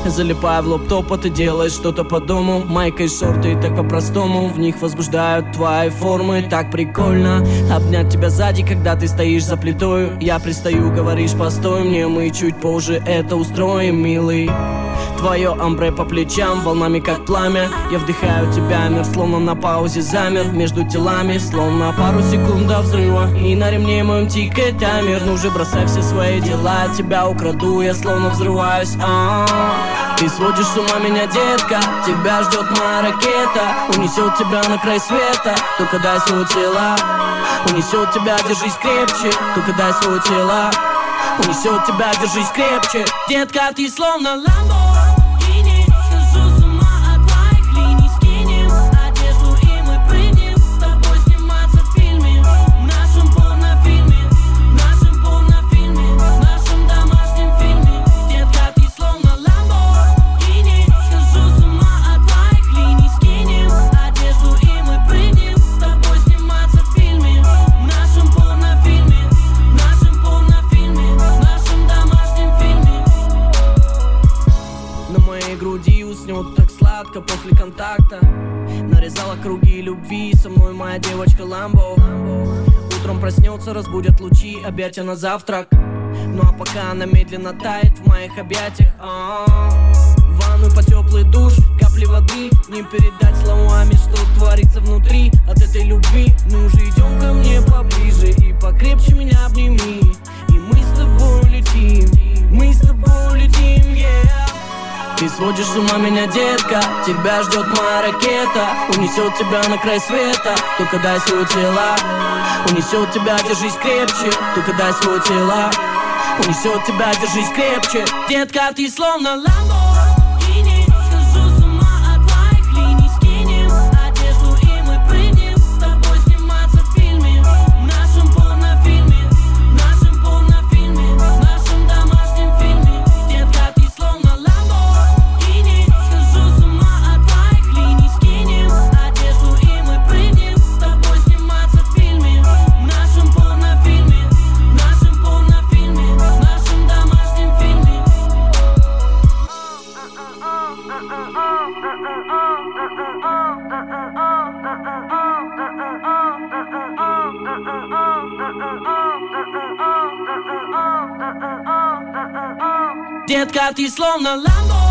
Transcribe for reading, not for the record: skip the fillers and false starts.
Залипая в лаптоп, а ты делаешь что-то по дому. Майка и шорты, так по-простому. В них возбуждают твои формы. Так прикольно обнять тебя сзади, когда ты стоишь за плитою. Я пристаю, говоришь, постой мне, мы чуть позже это устроим, милый. Твое амбре по плечам, волнами как пламя. Я вдыхаю тебя, мир словно на паузе замер. Между телами, словно пару секунд до взрыва. И на ремне моем тикает таймер. Ну же, бросай все свои дела, тебя украду, я словно взрываюсь. Ты сводишь с ума меня, детка. Тебя ждет моя ракета. Унесет тебя на край света. Только дай свое тело. Унесет тебя, держись крепче. Только дай свое тело. Унесет тебя, держись крепче. Детка, ты словно Ламбо. Так сладко после контакта. Нарезала круги любви. Со мной моя девочка Ламбо. Утром проснется, разбудят лучи. Объятия на завтрак. Ну а пока она медленно тает в моих объятиях. В ванную по теплый душ. Капли воды. Не передать словами, что творится внутри от этой любви. Ну же, идем ко мне поближе и покрепче меня обними. И мы с тобой улетим. Мы с тобой улетим, yeah. Ты сводишь с ума меня, детка. Тебя ждет моя ракета. Унесет тебя на край света. Только дай свое тело. Унесет тебя, держись крепче. Только дай свое тело. Унесет тебя, держись крепче. Детка, ты словно Ламбо. Детка, ты словно Ламбо.